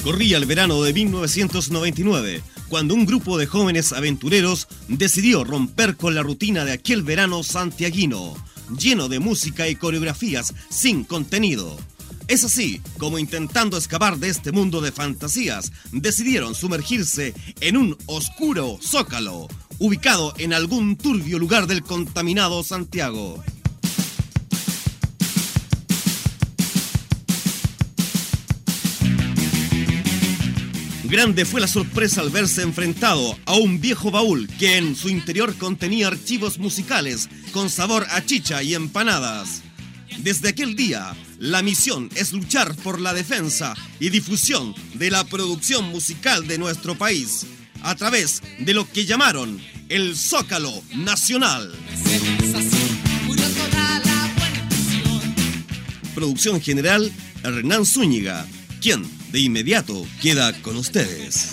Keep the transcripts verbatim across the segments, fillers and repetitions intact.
Corría el verano de mil novecientos noventa y nueve, cuando un grupo de jóvenes aventureros decidió romper con la rutina de aquel verano santiaguino, lleno de música y coreografías sin contenido. Es así como, intentando escapar de este mundo de fantasías, decidieron sumergirse en un oscuro zócalo, ubicado en algún turbio lugar del contaminado Santiago. Grande fue la sorpresa al verse enfrentado a un viejo baúl que en su interior contenía archivos musicales con sabor a chicha y empanadas. Desde aquel día, la misión es luchar por la defensa y difusión de la producción musical de nuestro país, a través de lo que llamaron el Zócalo Nacional. Producción general, Hernán Zúñiga, quien de inmediato queda con ustedes.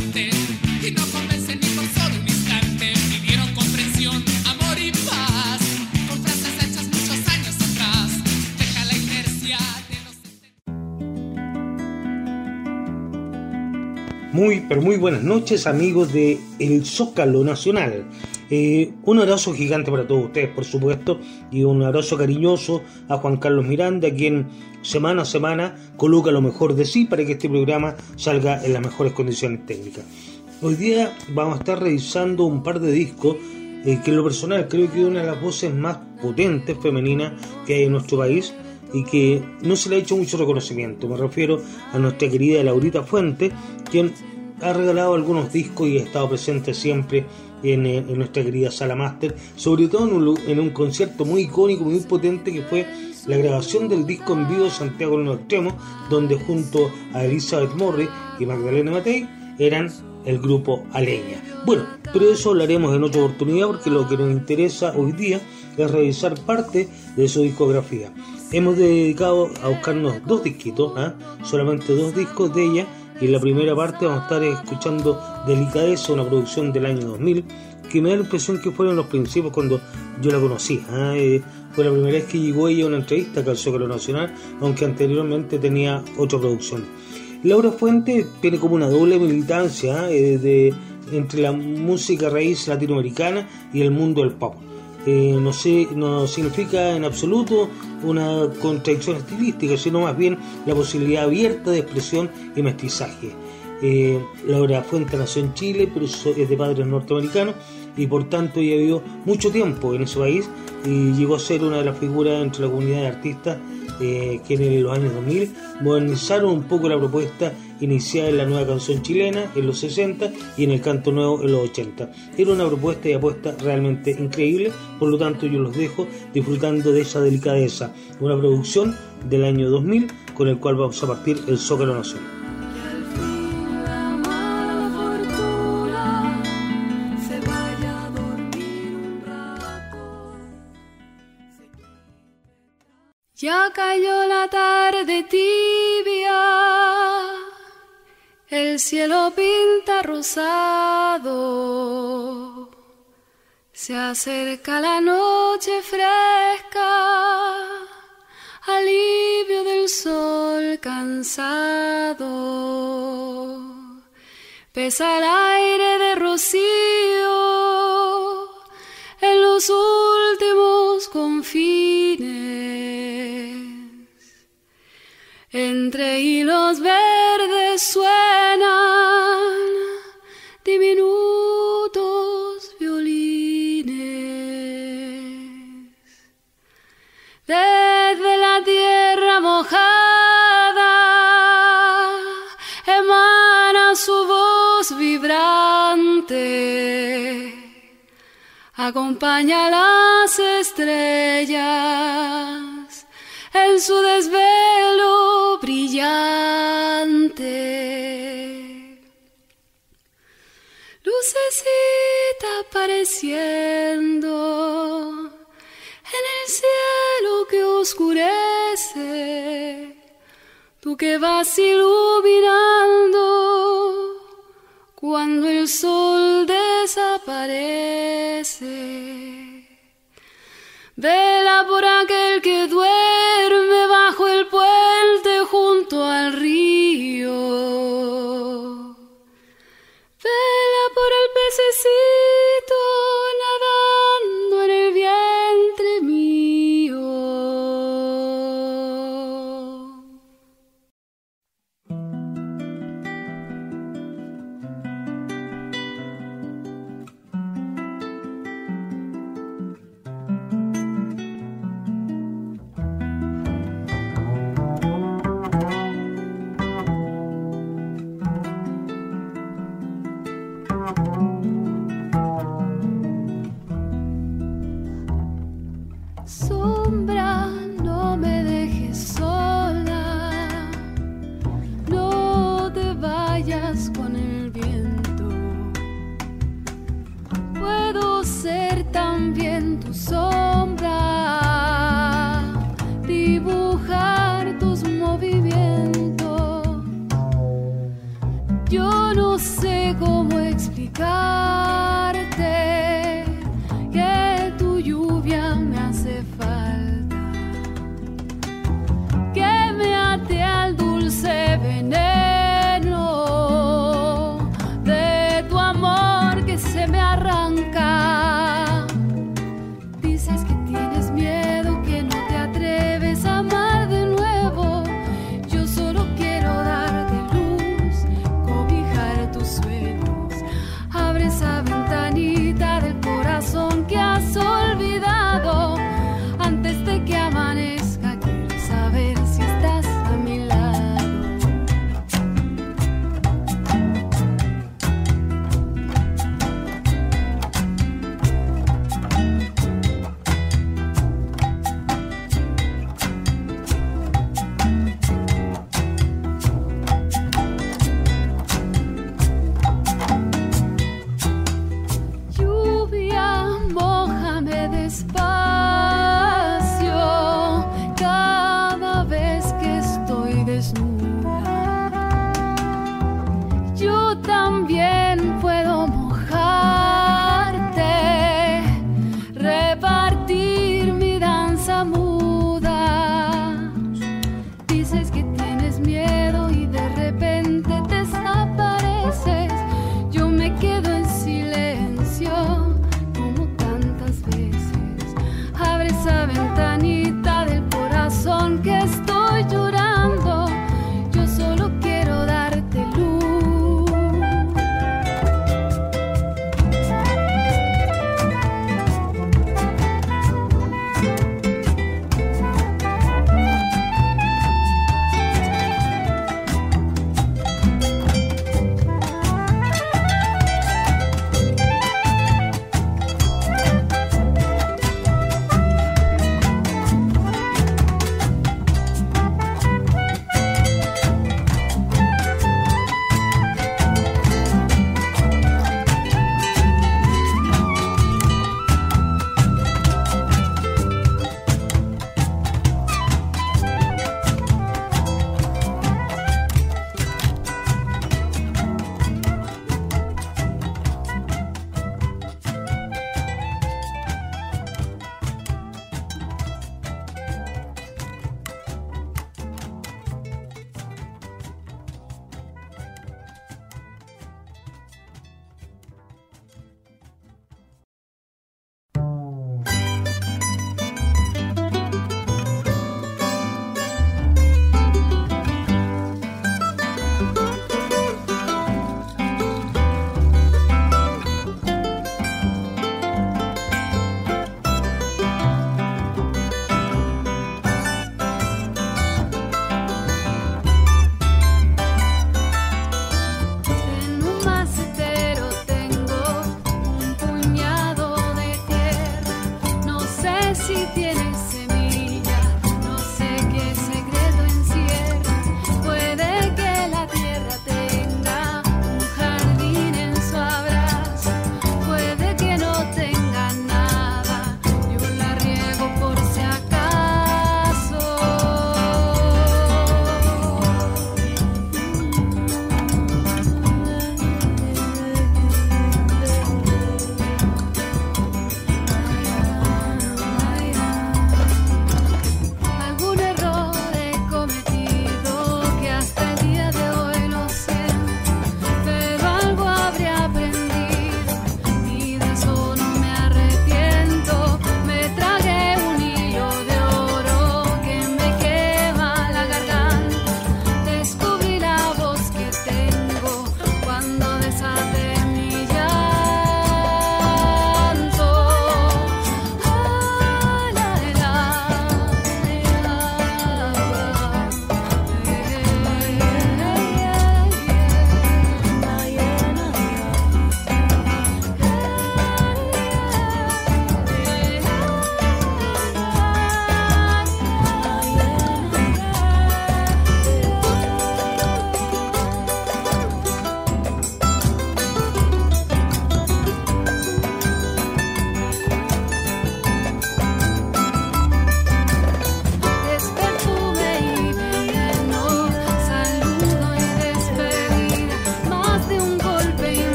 Muy, pero muy buenas noches, amigos de El Zócalo Nacional. Eh, un abrazo gigante para todos ustedes, por supuesto, y un abrazo cariñoso a Juan Carlos Miranda, quien semana a semana coloca lo mejor de sí para que este programa salga en las mejores condiciones técnicas. Hoy día vamos a estar revisando un par de discos eh, que en lo personal creo que es una de las voces más potentes femeninas que hay en nuestro país y que no se le ha hecho mucho reconocimiento. Me refiero a nuestra querida Laurita Fuentes, quien ha regalado algunos discos y ha estado presente siempre en, en nuestra querida Sala Máster, sobre todo en un, en un concierto muy icónico, muy potente, que fue la grabación del disco en vivo de Santiago en los Extremos, donde junto a Elizabeth Morris y Magdalena Matei eran el grupo Aleña. Bueno, pero de eso hablaremos en otra oportunidad, porque lo que nos interesa hoy día es revisar parte de su discografía. Hemos dedicado a buscarnos dos disquitos, ¿eh? solamente dos discos de ella, y en la primera parte vamos a estar escuchando Delicadeza, una producción del año dos mil, que me da la impresión que fueron los principios cuando yo la conocí. ¿eh? Fue la primera vez que llegó ella a una entrevista acá al Zócalo Nacional, aunque anteriormente tenía otra producción. Laura Fuentes tiene como una doble militancia ¿eh? de, entre la música raíz latinoamericana y el mundo del pop. Eh, no, sé, no significa en absoluto una contradicción estilística, sino más bien la posibilidad abierta de expresión y mestizaje. Eh, Laura Fuentes nació en Chile, pero es de padres norteamericanos y por tanto ella vivió mucho tiempo en ese país y llegó a ser una de las figuras entre la comunidad de artistas eh, que en los años dos mil modernizaron un poco la propuesta iniciada en la nueva canción chilena en los sesenta y en el canto nuevo en los ochenta. Era una propuesta y apuesta realmente increíble, por lo tanto yo los dejo disfrutando de esa Delicadeza, una producción del año dos mil con el cual vamos a partir el Zócalo Nacional. Ya cayó la tarde tibia, el cielo pinta rosado, se acerca la noche fresca, alivio del sol cansado, pesa el aire de rocío en los últimos confines. Entre hilos verdes suenan diminutos violines. Desde la tierra mojada emana su voz vibrante, acompaña a las estrellas en su desvelo brillante. Lucecita apareciendo en el cielo que oscurece, tú que vas iluminando cuando el sol desaparece. Vela por aquel que duerme bajo el puente junto al río, Yo no sé cómo explicarte que tu lluvia me hace falta, que me ate al dulce veneno de tu amor que se me arranca. Dices que tienes miedo, que no te atreves a amar de nuevo. Yo solo quiero darte luz, cobijar tus sueños. Abre esa ventanita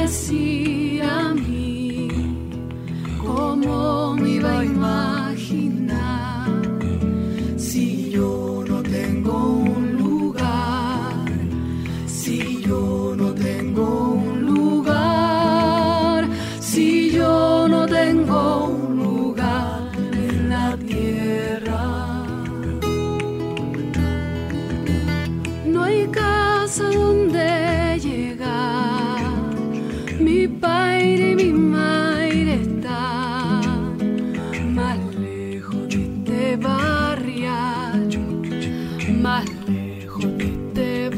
así a mí, ¿cómo me iba a imaginar si yo no tengo un lugar, si yo no tengo un lugar, si yo no tengo un lugar en la tierra? No hay casa donde llegar, mi padre y mi madre están más lejos de este barrial, más lejos de este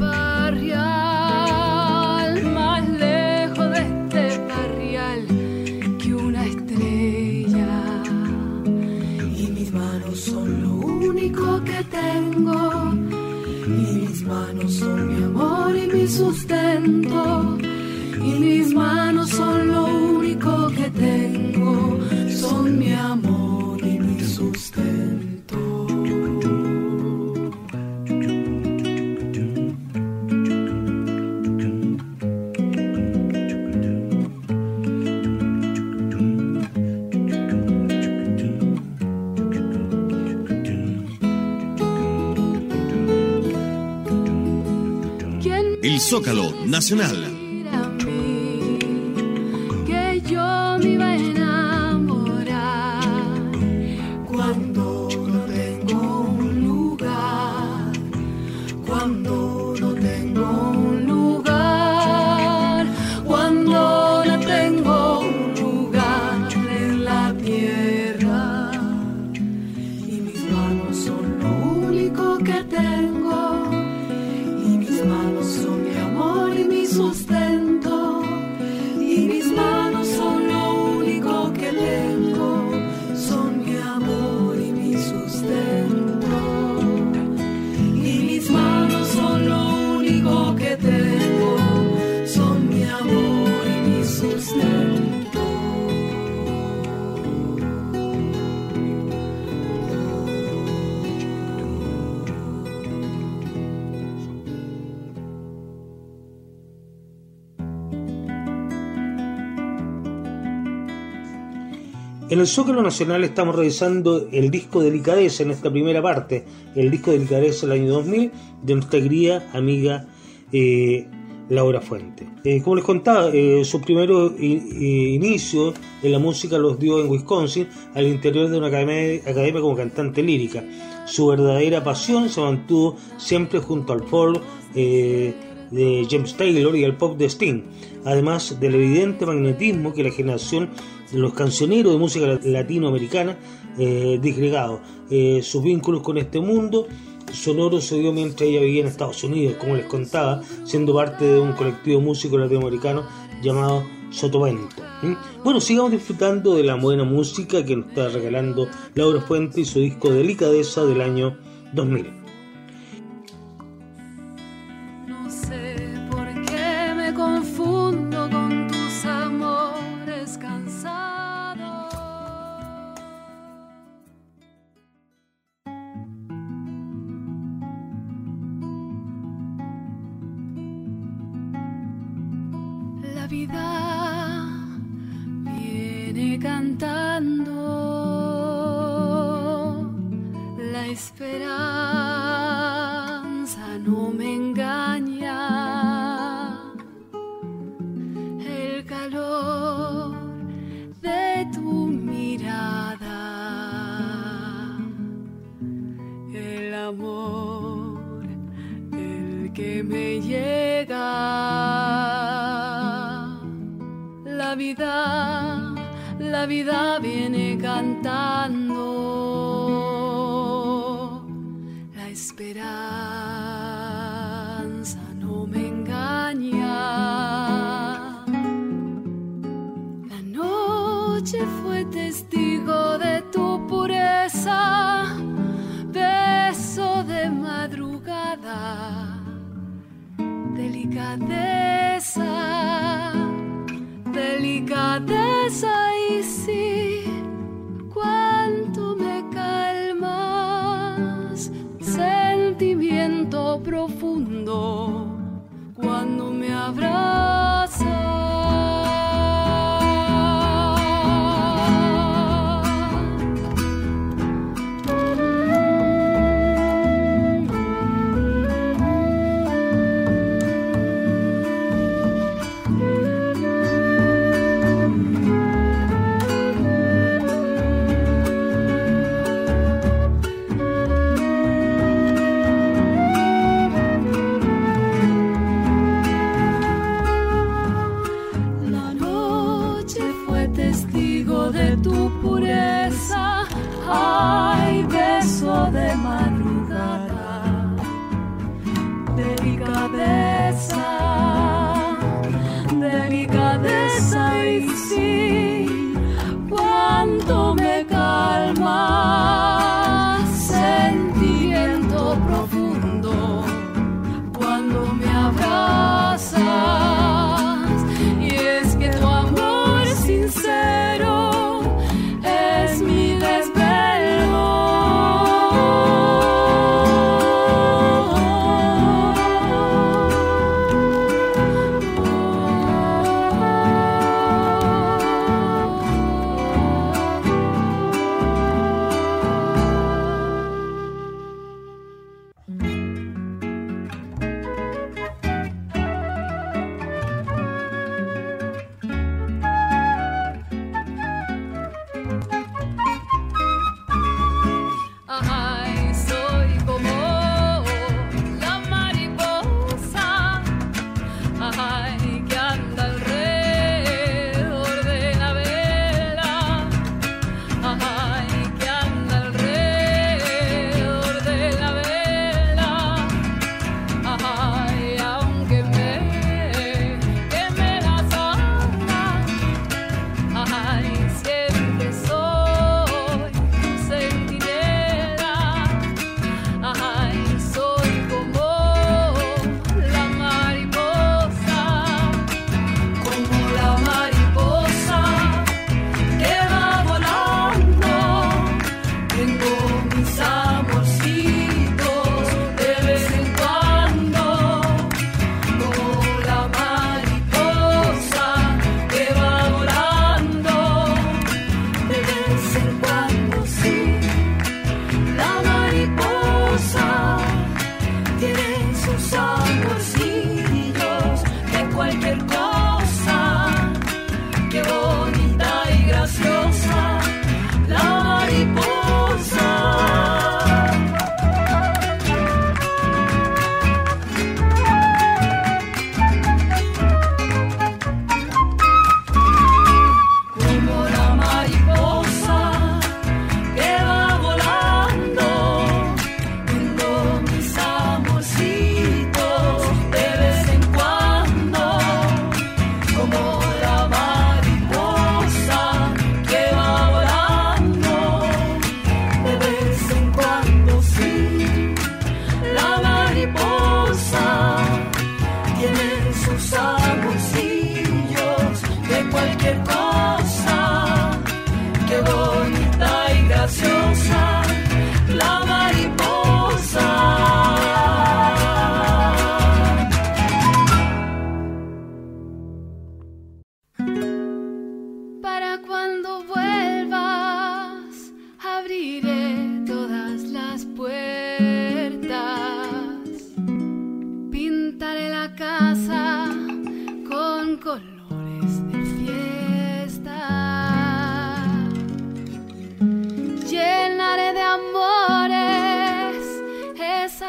barrial, más lejos de este barrial que una estrella. Y mis manos son lo único que tengo, y mis manos son mi amor y mi sustento, y mis manos son lo único que tengo, son mi amor y mi sustento. El Zócalo Nacional. Que yo me iba a enamorar cuando no tengo un lugar, cuando no tengo un lugar, cuando no tengo un lugar en la tierra. Y mis manos son lo único que tengo, y mis manos son mi amor y mi sustento, y mis manos son lo único que tengo, son mi amor y mi sustento, y mis manos son lo único que tengo, son mi amor y mi sustento. En el Zócalo Nacional estamos revisando el disco Delicadeza en esta primera parte, el disco Delicadeza del año dos mil de nuestra querida amiga eh, Laura Fuente. Eh, como les contaba, eh, sus primeros inicios en la música los dio en Wisconsin, al interior de una academia, academia como cantante lírica. Su verdadera pasión se mantuvo siempre junto al folk eh, de James Taylor y al pop de Sting, además del evidente magnetismo que la generación de los cancioneros de música latinoamericana eh, disgregado. Eh, sus vínculos con este mundo sonoro se dio mientras ella vivía en Estados Unidos, como les contaba, siendo parte de un colectivo músico latinoamericano llamado Sotavento. ¿Mm? Bueno, sigamos disfrutando de la buena música que nos está regalando Laura Fuente y su disco Delicadeza del año dos mil. No sé por qué me confundo con tus amores cansados. La vida viene cantando, la esperanza no me engaña, el calor de tu mirada, el amor, el que me llega. La vida, la vida viene cantando, la esperanza no me engaña. La noche fue testigo de tu pureza, beso de madrugada, delicadeza. Delicadeza y sí, cuánto me calmas, sentimiento profundo cuando me abrazas.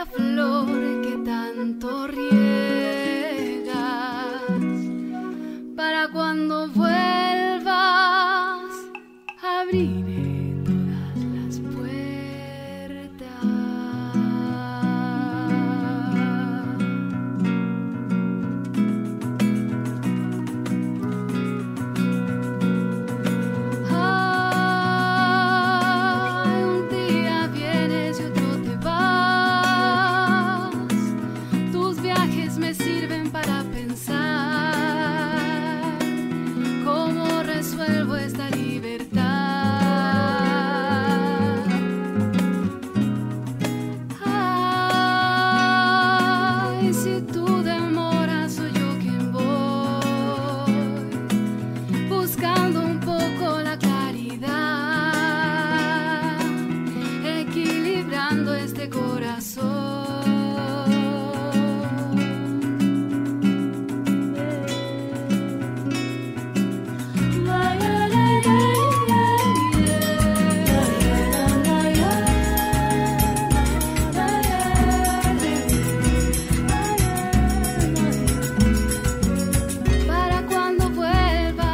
esa flor que tanto riegas, para cuando vuelvas abriré todas las puertas. Ay, un día vienes y otro te vas. Tus viajes me sirven para pensar cómo resuelvo esta libertad. Ay, si tú demoras soy yo quien voy buscando un poco la claridad, equilibrando este corazón. Para cuando vuelvas,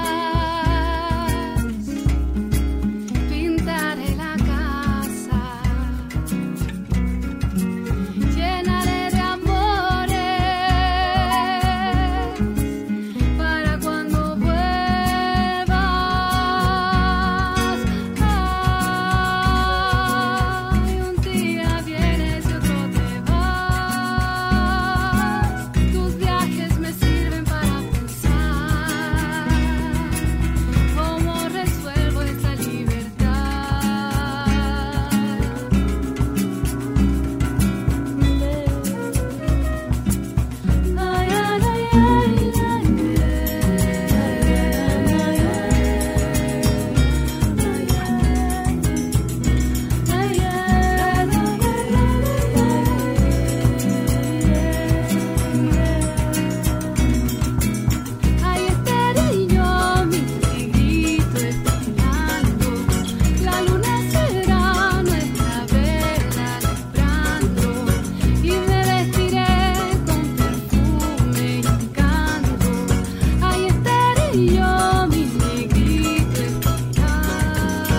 pintaré la casa, llenaré de amores. Para cuando vuelvas, ay, un día vienes y otro te vas. Tus viajes me sirven para pensar cómo resuelvo esta libertad. Ay, ay, ay, Ahí estaré yo, mi negrito, esperando. La luna será nuestra vela alumbrando, y me vestiré con perfume y encanto. Ahí estaré yo, mi negrito, esperando.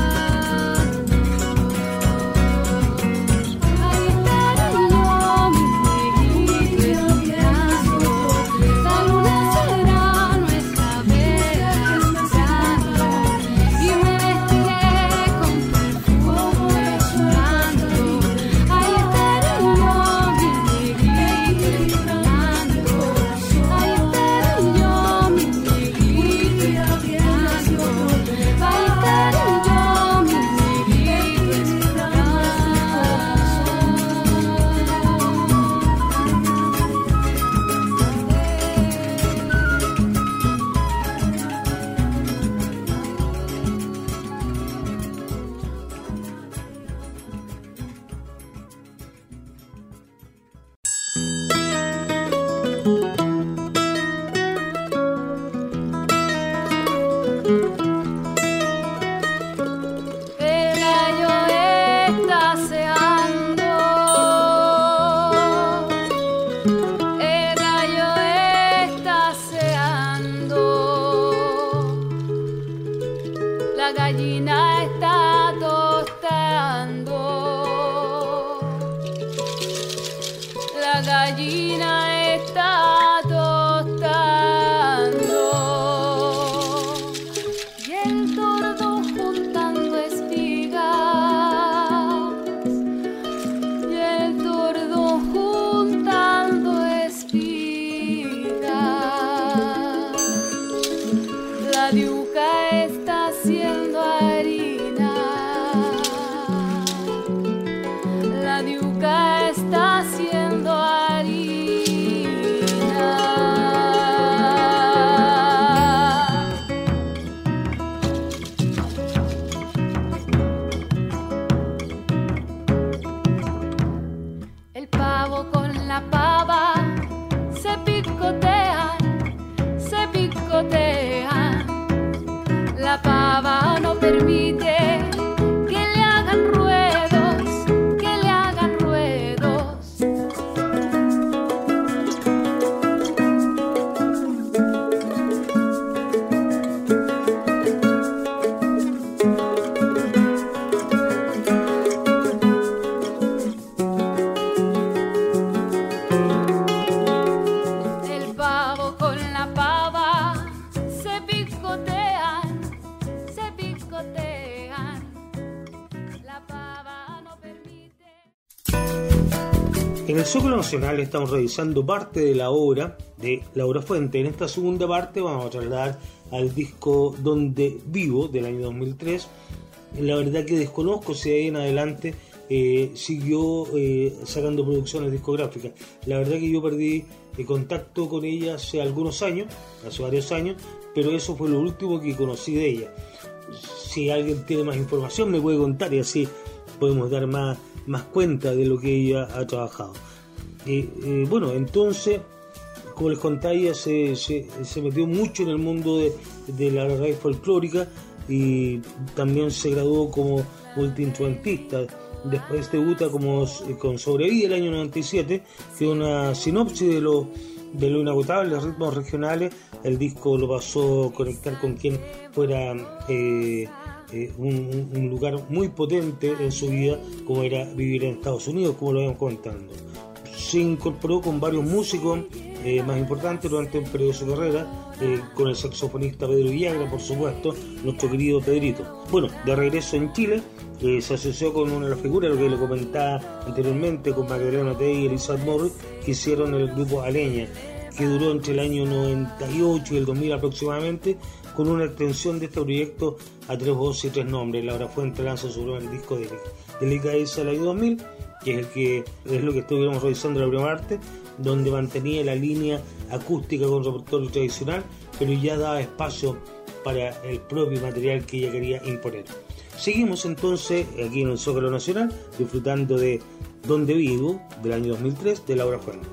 Ahí estaré yo, mi negrito, esperando. La luna será nuestra vela alumbrando, y me vestiré con perfume y encanto. Ahí estaré yo, mi negrito, esperando. Ahí estaré yo, mi negrito, esperando. Ahí estaré yo, mi negrito, el gallo estaseando, el gallo estaseando, la gallina está tostando, la gallina está tostando, y el tordo juntando espigas, y el tordo juntando espigas. La diuca está haciendo harina, la diuca está haciendo harina. El pavo con la pava se picotean, se picotean. La pava no permite que le hagan ruedos, que le hagan ruedos. En el Zócalo Nacional estamos revisando parte de la obra de Laura Fuente. En esta segunda parte vamos a trasladar al disco Donde Vivo del año dos mil tres. La verdad que desconozco si de ahí en adelante eh, siguió eh, sacando producciones discográficas. La verdad que yo perdí eh, contacto con ella hace algunos años, hace varios años, pero eso fue lo último que conocí de ella. Si alguien tiene más información me puede contar y así podemos dar más, más cuenta de lo que ella ha trabajado. Eh, eh, bueno, entonces, como les contaba, ella se, se, se metió mucho en el mundo de, de la raíz folclórica y también se graduó como multiinstrumentista. Después debuta como con Sobrevida el año noventa y siete, que es una sinopsis de lo, de lo inagotable, ritmos regionales. El disco lo pasó a conectar con quien fuera eh, eh, un, un lugar muy potente en su vida, como era vivir en Estados Unidos, como lo habíamos comentando. Se incorporó con varios músicos eh, más importantes durante el periodo de su carrera, eh, con el saxofonista Pedro Villagra, por supuesto, nuestro querido Pedrito. Bueno, de regreso en Chile, eh, se asoció con una de las figuras, lo que le comentaba anteriormente, con Magdalena Tey y Elizabeth Morris, que hicieron el grupo Aleña, que duró entre el año noventa y ocho y el dos mil aproximadamente, con una extensión de este proyecto a tres voces y tres nombres. Laura Fuente lanza su primer disco de Delicadeza del año dos mil, que es el que es lo que estuvimos revisando en la primera parte, donde mantenía la línea acústica con repertorio tradicional, pero ya daba espacio para el propio material que ella quería imponer. Seguimos entonces aquí en el Zócalo Nacional, disfrutando de Donde Vivo, del año dos mil tres, de Laura Fuente.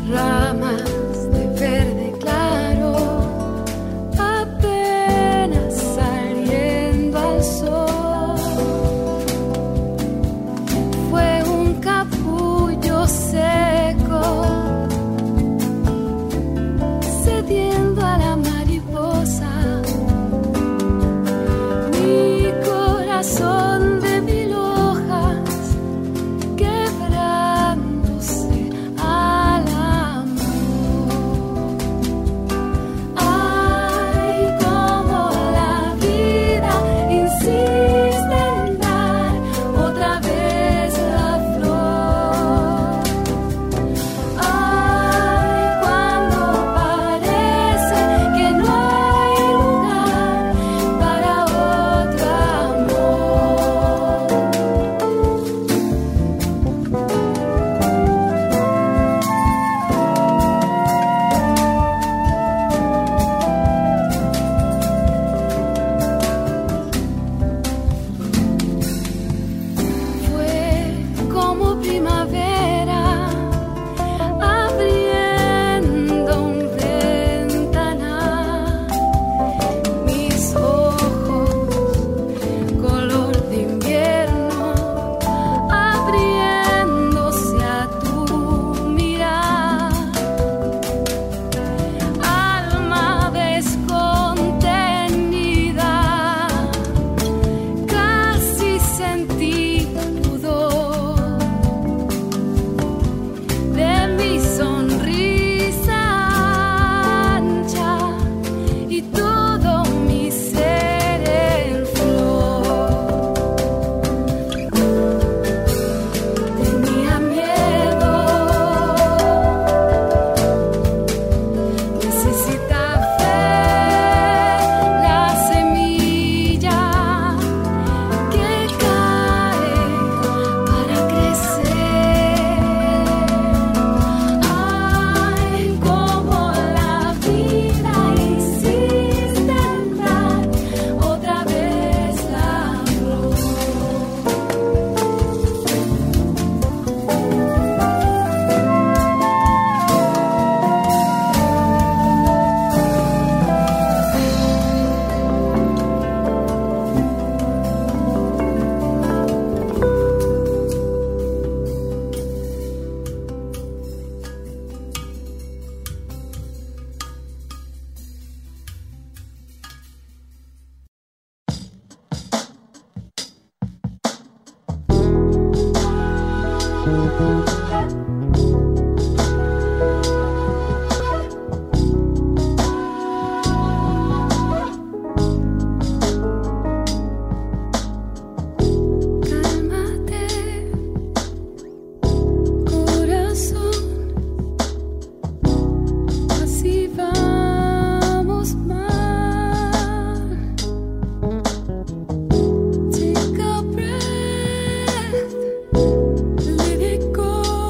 Let it go.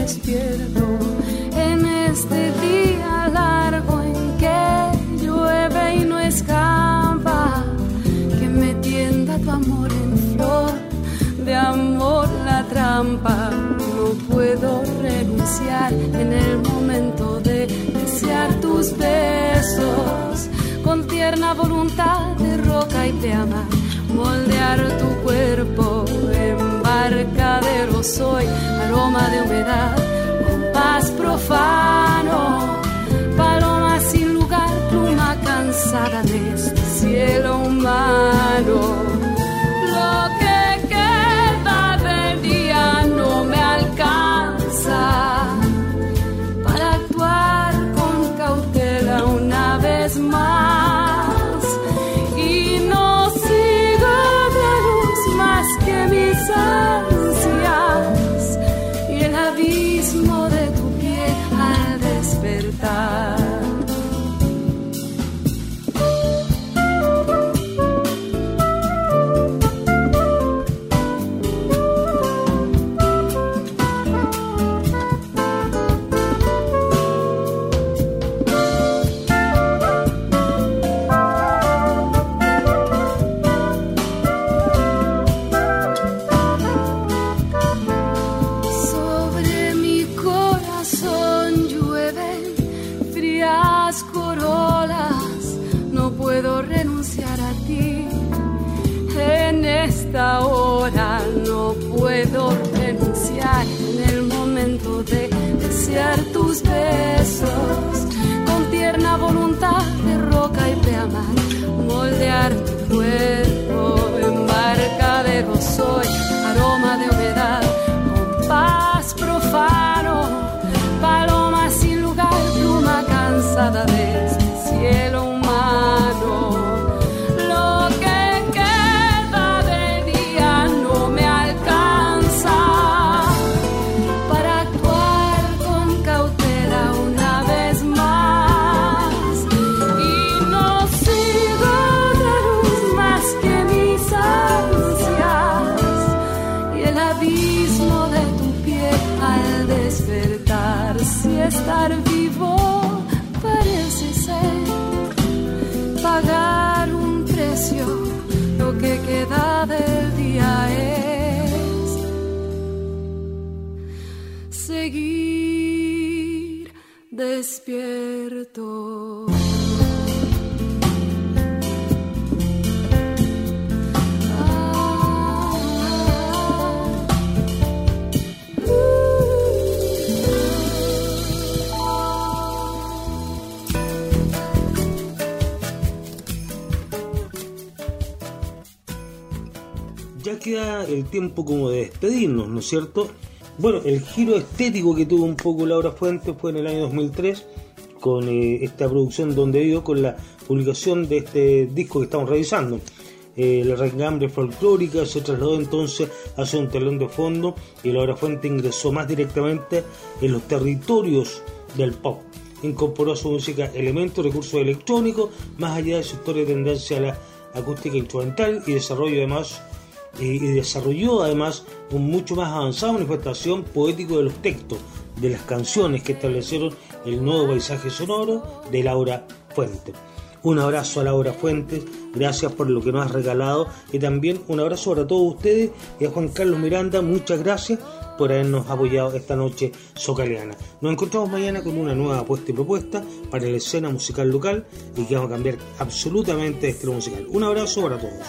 despierto en este día largo en que llueve y no escapa, que me tienda tu amor en flor, de amor la trampa. No puedo renunciar en el momento de desear tus besos, con tierna voluntad de roca y de amar, moldear tu cuerpo. Embarcadero soy, aroma de humedad, compás profano, paloma sin lugar, pluma cansada de este cielo humano. Lo que queda del día no me alcanza para actuar con cautela una vez más, y no sigo de luz más que mis ansias y el abismo de tu piel al despertar. Ahora no puedo renunciar en el momento de desear tus besos, con tierna voluntad de roca y de amar, moldear tu cuerpo. Embarcadero soy, aroma de humedad, compás profano, paloma sin lugar, pluma cansada de este cielo humano. Estar vivo parece ser pagar un precio, lo que queda del día es seguir despierto. Ya queda el tiempo como de despedirnos, ¿no es cierto? Bueno, el giro estético que tuvo un poco Laura Fuentes fue en el año dos mil tres, con eh, esta producción Donde Vivo, con la publicación de este disco que estamos revisando. Eh, la raigambre folclórica se trasladó entonces hacia un telón de fondo y Laura Fuentes ingresó más directamente en los territorios del pop. Incorporó a su música elementos, recursos electrónicos, más allá de su historia de tendencia a la acústica instrumental, y desarrollo además y desarrolló además un mucho más avanzado manifestación poético de los textos de las canciones que establecieron el nuevo paisaje sonoro de Laura Fuentes. Un abrazo a Laura Fuentes, gracias por lo que nos has regalado, y también un abrazo para todos ustedes, y a Juan Carlos Miranda, muchas gracias por habernos apoyado esta noche socaleana. Nos encontramos mañana con una nueva apuesta y propuesta para la escena musical local, y que vamos a cambiar absolutamente de estilo musical. Un abrazo para todos.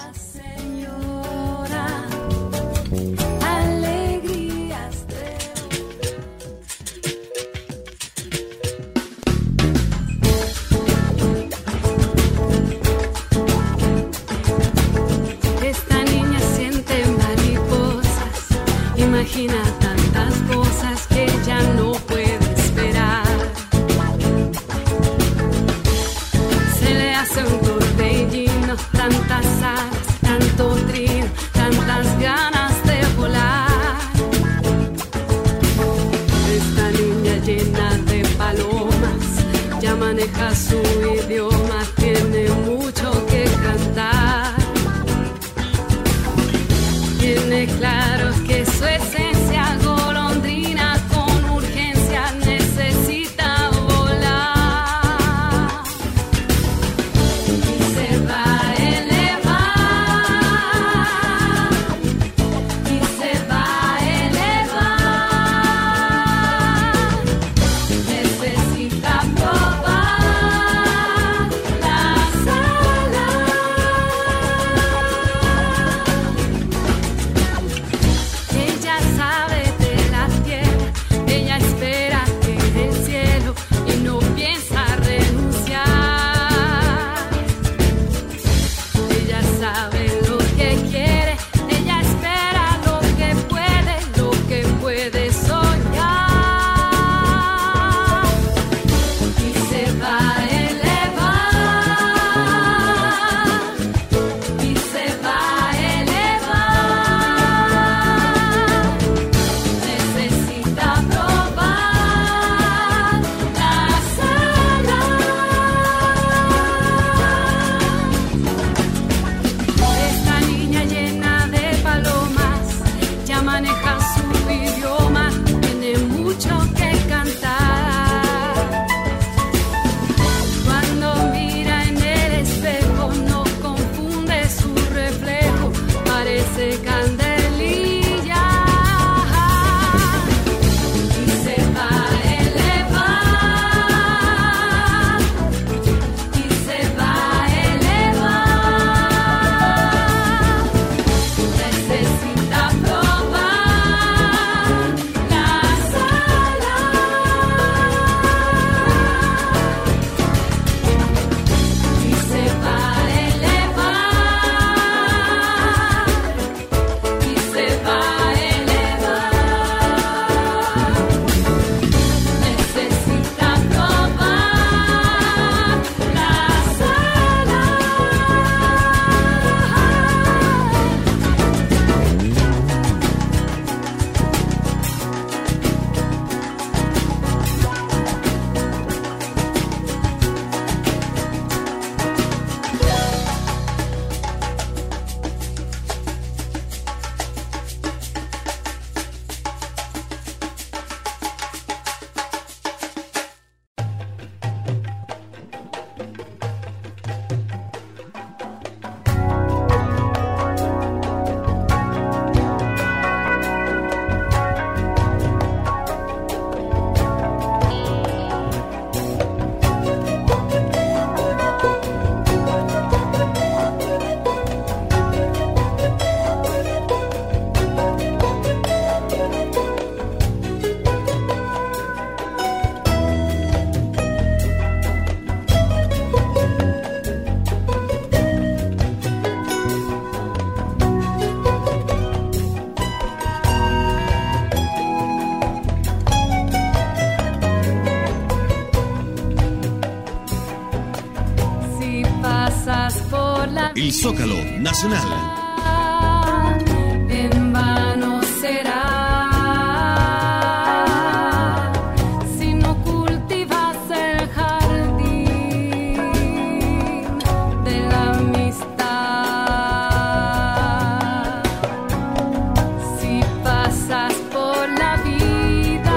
Imagina tantas cosas que ya no puede esperar. Se le hace un torbellino, tantas alas, tanto trino, tantas ganas de volar. Esta niña llena de palomas ya maneja su idioma, tiene mucho que cantar. Tiene claro que su esencia golondrina con urgencia el Zócalo Nacional. En vano será si no cultivas el jardín de la amistad. Si pasas por la vida,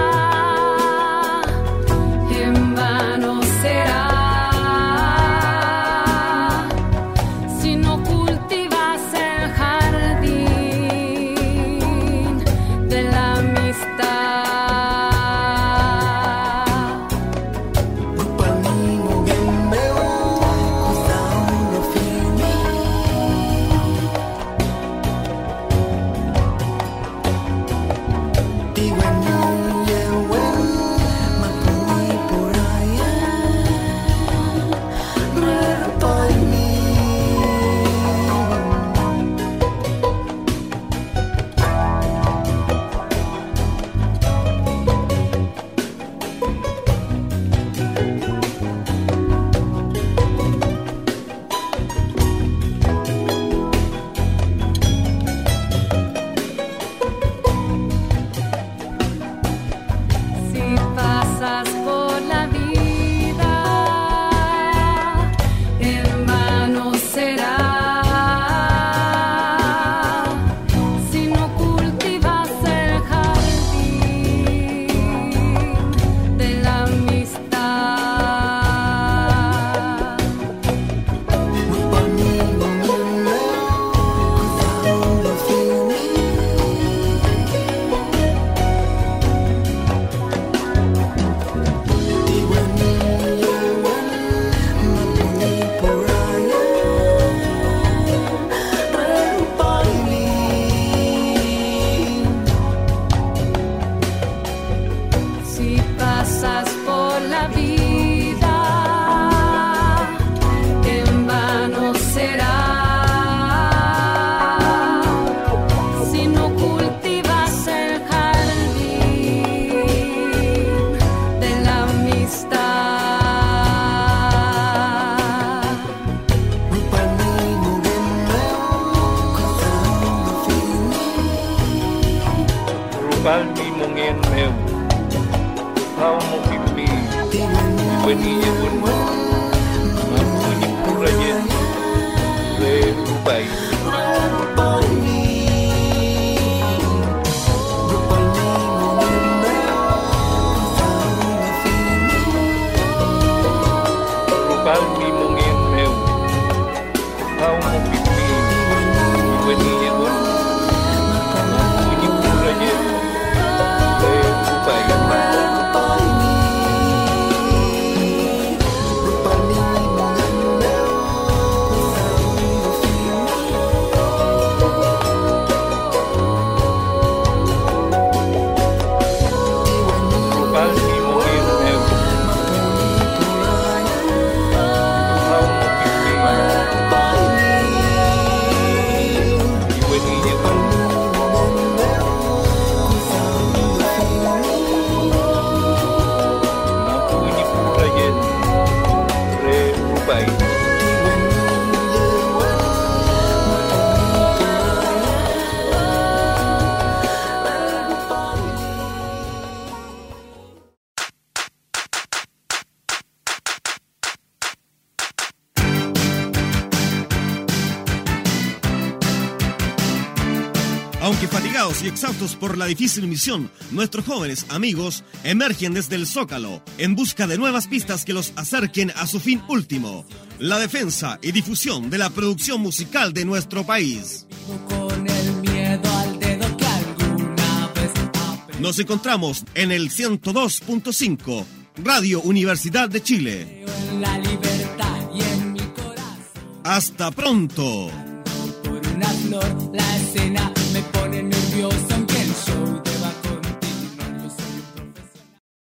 en vano será si no cultivas el jardín de la amistad. Si pasas por la vida, en vano será si no cultivas el jardín de la amistad. Si pasas por la vida, en vano será si no cultivas el jardín de la amistad. Rupal mi mungin meu, kau mau pipi, weni yun, mampu ni puraje, le rupai. Rupal mi mungin meu, kau mau pipi, weni yun, mampu ni puraje, le rupai. Rupal mi mungin meu, kau mau pipi, weni yun, mampu ni puraje, le rupai. Aunque fatigados y exhaustos por la difícil misión, nuestros jóvenes amigos emergen desde el Zócalo en busca de nuevas pistas que los acerquen a su fin último, la defensa y difusión de la producción musical de nuestro país. Con el miedo al dedo que alguna vez aprendí. Nos encontramos en el ciento dos punto cinco, Radio Universidad de Chile. En la libertad y en mi corazón. ¡Hasta pronto! Por una flor, la escena me pone